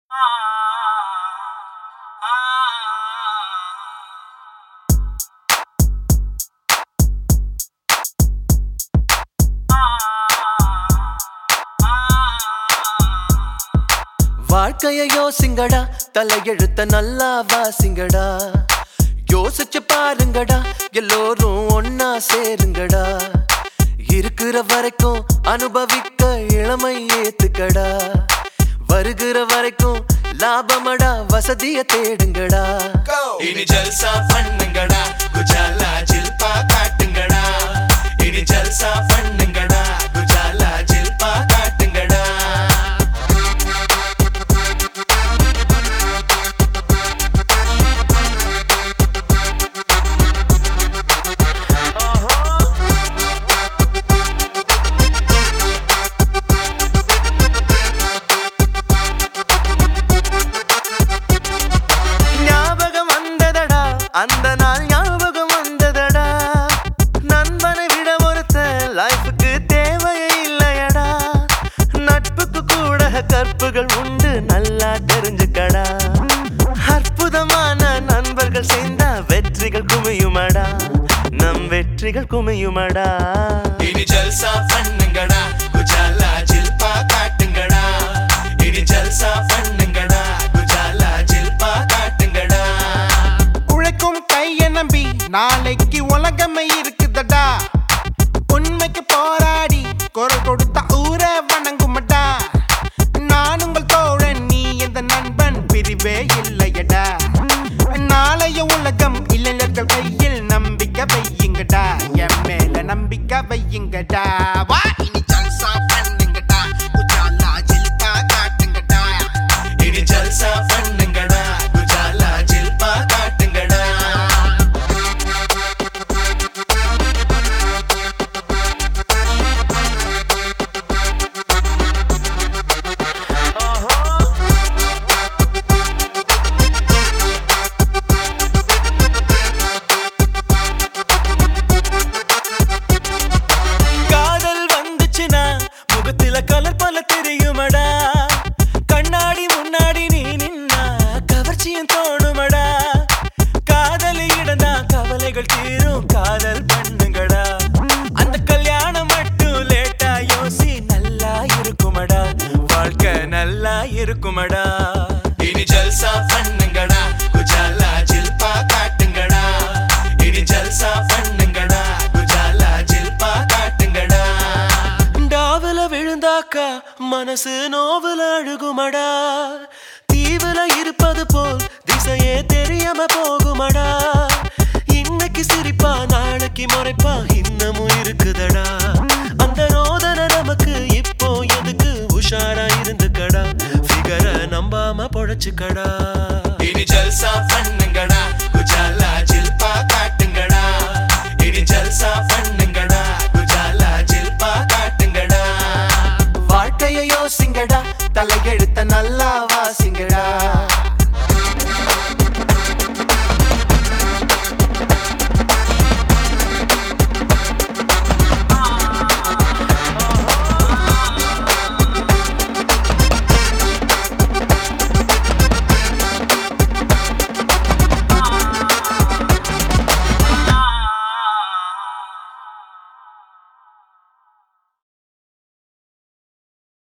வாழ்க்கைய யோசிங்கடா, தலையெழுத்த நல்லா வாசிங்கடா. யோசிச்சு பாருங்கடா, எல்லோரும் ஒன்னா சேருங்கடா. இருக்கிற வரைக்கும் அனுபவிக்க இளமை ஏத்துக்கடா. வருகிற வரைக்கும் லாபமடா, வசதிய தேடுங்கடா. இனி ஜல்சா பண்ணுங்கடா, குஜாலா ஜில்பா காட்டுங்கடா. இனி ஜல்சா பண்ணுங்கடா, குஜாலா ஜில்பா காட்டுங்கடா. ஞாபகம் வந்ததடா, அந்த நாள் ஞாபகம் வந்ததடா. நண்பனை விட ஒருத்த லைஃபுக்கு தேவையே இல்லையடா. நட்புக்கு கூட கற்புகள் உண்டு, நல்லா தெரிஞ்சுக்கடா. அற்புதமான நண்பர்கள் சேர்ந்தா வெற்றிகள் குமியுமடா, நம் வெற்றிகள் குமியுமடா. இனி ஜல்சா பண்ணுங்கடா, குஜாலா ஜில்பா காட்டுங்கடா. இனி ஜல்சா பண்ணுங்கடா, குஜாலா ஜில்பா காட்டுங்கடா. உழைக்கும் கைய நம்பி நாளைக்கு உலகமே இருக்குதடா. உண்மைக்கு போராடி குரல் கொடுத்த ஊரை வணங்குமடா. நான் உங்கள் தோழன், நீ எந்த நண்பன், பிரிவே இல்லையடா. நாளைய உலகம் இளைஞர்கள் கையில், நம்பிக்கை வையுங்கடா. என் மேல நம்பிக்கை வையுங்கடா. வா இனி ஜல்சா பண்ணுங்கடா, குஜாலா ஜில்பா காட்டுங்கடா. இனி ஜல்சா பண்ணுங்கடா, குஜாலா ஜில்பா காட்டுங்கடா. காதல் வந்துச்சுனா முகத்தில கலர் பல தெரியுமடா. கண்ணாடி முன்னாடி நீ நின்னா கவர்ச்சியும் தோணுமடா. காதலி இடந்தா கவலைகள் தீரும், காதல் பண்ணுங்கடா. அந்த கல்யாணம் மட்டும் லேட்டா யோசி, நல்லா இருக்குமடா. வாழ்க்கை நல்லா இருக்குமடா. இனி ஜல்சா பண்ணுங்கடா, குஜாலா ஜில்பா காட்டுங்கடா. இனி ஜல்சா பண்ணுங்கடா, குஜாலா ஜில்பா காட்டுங்கடா. டாவுல விழுந்தாக்கா மனசு நோவுல அழுகுமடா. தீவுல இருப்பது போல் திசையே தெரியாம போகுமடா. இன்னைக்கு சிரிப்பா நாளைக்கு முறைப்பா இன்னமும் இருக்குதடா. அந்த ரோதனை நமக்கு இப்போ எதுக்கு, உஷாரா இருந்துக்கடா. ஃபிகரை நம்பாம பொழைச்சுக்கடா. இனி ஜல்சா பண்ணுங்கடா.